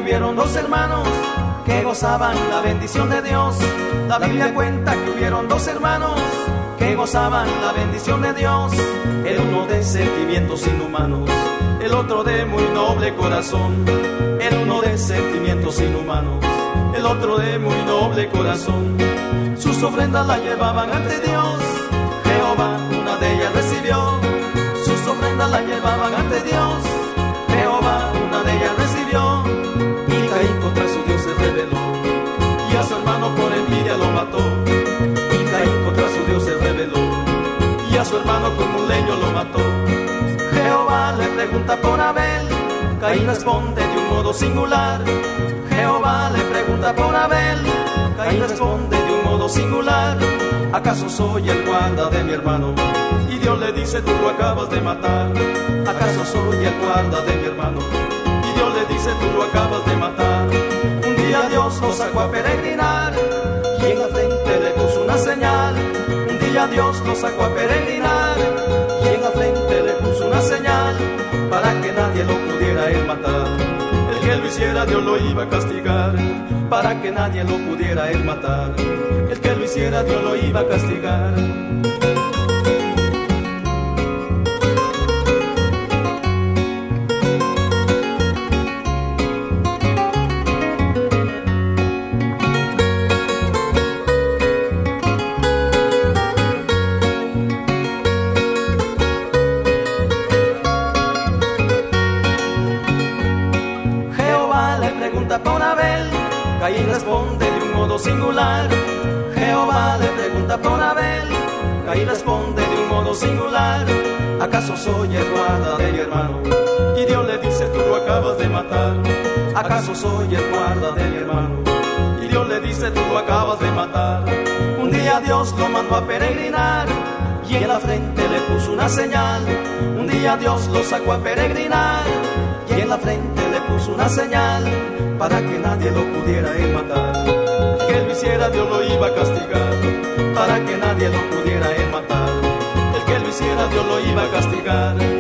hubieron dos hermanos que gozaban la bendición de Dios. La Biblia cuenta que hubieron dos hermanos que gozaban la bendición de Dios. El uno de sentimientos inhumanos, el otro de muy noble corazón. El uno de sentimientos inhumanos, el otro de muy noble corazón. Sus ofrendas la llevaban ante Dios, Jehová una de ellas recibió. Sus ofrendas la llevaban ante Dios, Jehová una de ellas recibió. Y Caín contra su Dios se rebeló, y a su hermano por envidia lo mató. Y Caín contra su Dios se rebeló, y a su hermano con un leño lo mató. Jehová le pregunta por Abel, Caín responde de un modo singular. Jehová le pregunta por Abel, Caín responde de un modo singular. ¿Acaso soy el guarda de mi hermano? Y Dios le dice, tú lo acabas de matar. ¿Acaso soy el guarda de mi hermano? Y Dios le dice, tú lo acabas de matar. Un día Dios lo sacó a peregrinar, y en la frente le puso una señal. Un día Dios lo sacó a peregrinar, y en la frente le puso una señal, para que nadie lo pudiera él matar. El que lo hiciera Dios lo iba a castigar, para que nadie lo pudiera él matar. El que lo hiciera Dios lo iba a castigar. Por Abel, Caín responde de un modo singular. Jehová le pregunta por Abel, Caín responde de un modo singular. ¿Acaso soy el guarda de mi hermano? Y Dios le dice, tú lo acabas de matar. ¿Acaso soy el guarda de mi hermano? Y Dios le dice, tú lo acabas de matar. Un día Dios lo mandó a peregrinar, y en la frente le puso una señal. Un día Dios lo sacó a peregrinar, y en la frente le puso una señal, para que nadie lo pudiera él matar. El que lo hiciera Dios lo iba a castigar, para que nadie lo pudiera él matar. El que lo hiciera Dios lo iba a castigar.